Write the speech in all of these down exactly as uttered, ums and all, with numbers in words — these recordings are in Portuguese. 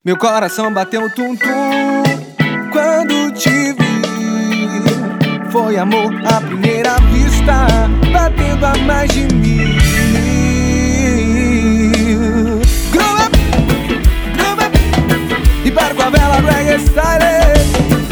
Meu coração bateu tum-tum quando te vi. Foi amor à primeira vista, batendo a mais de mil. Grow up, grow up, e para com a vela reggae style.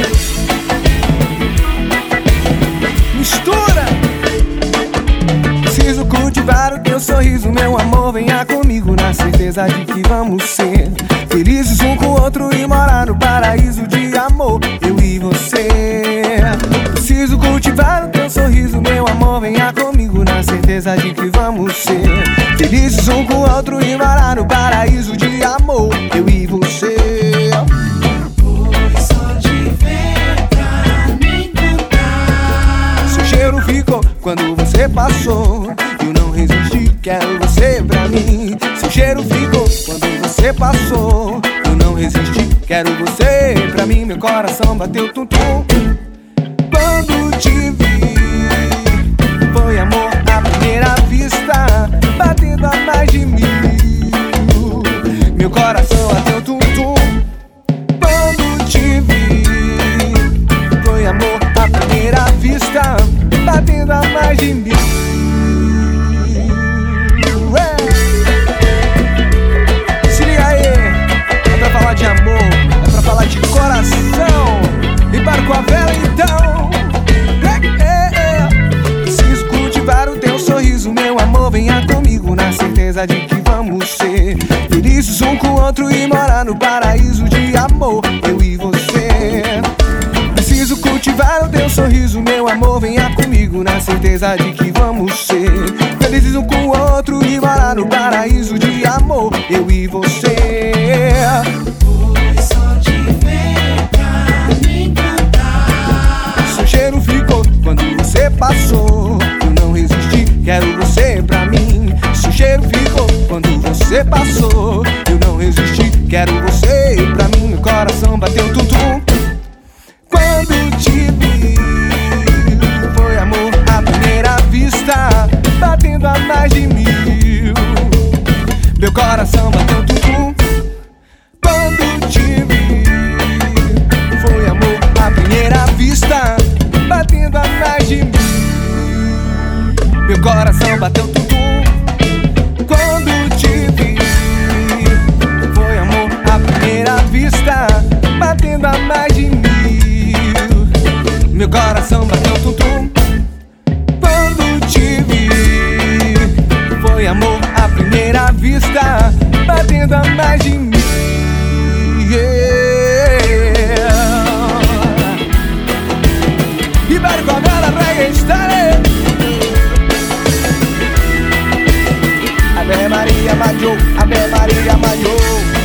Mistura. Preciso cultivar o teu sorriso, meu amor, venha comigo na certeza de que vamos ser felizes um com o outro e morar no paraíso de amor, eu e você. Preciso cultivar o teu sorriso, meu amor, venha comigo na certeza de que vamos ser felizes um com o outro e morar no paraíso de amor, eu e você. Foi só te ver pra me encantar. Seu cheiro ficou quando você passou, eu não resisti, quero você pra mim. Seu cheiro ficou quando você passou, eu não resisti, quero você pra mim. Meu coração bateu tum-tum quando te vi. Foi amor à primeira vista, batendo a mais de mil. Meu coração bateu tum-tum quando te vi. Foi amor à primeira vista, batendo a mais de mil. De amor, é pra falar de coração. E para com a vela então. é, é, é. Preciso cultivar o teu sorriso, meu amor, venha comigo na certeza de que vamos ser felizes um com o outro e morar no paraíso de amor, eu e você. Preciso cultivar o teu sorriso, meu amor, venha comigo na certeza de que vamos ser felizes um com o outro e morar no paraíso de amor, eu e você. Foi só te ver pra me encantar. Seu cheiro ficou quando você passou, eu não resisti, quero você pra mim. Seu cheiro ficou quando você passou, eu não resisti, quero você pra mim. Meu coração bateu tum-tum quando te vi. Foi amor à primeira vista, batendo a mais de mil. Meu coração bateu tum-tum quando te vi. Foi amor à primeira vista, batendo a mais de mil. Meu coração bateu tum-tum quando te vi. Foi amor à primeira vista, batendo a mais de mil. Meu coração bateu tum-tum quando te vi. Foi amor à primeira vista, batendo a mais de mil. Yeah. E vai com a vela reggae style. Ave Maria Maiô, Ave Maria Maiô.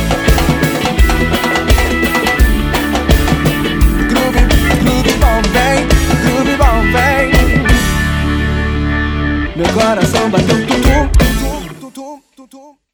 Groove, groove bom vem, groove bom vem. Meu coração bateu tum-tum, tum-tum, tum-tum, tum-tum.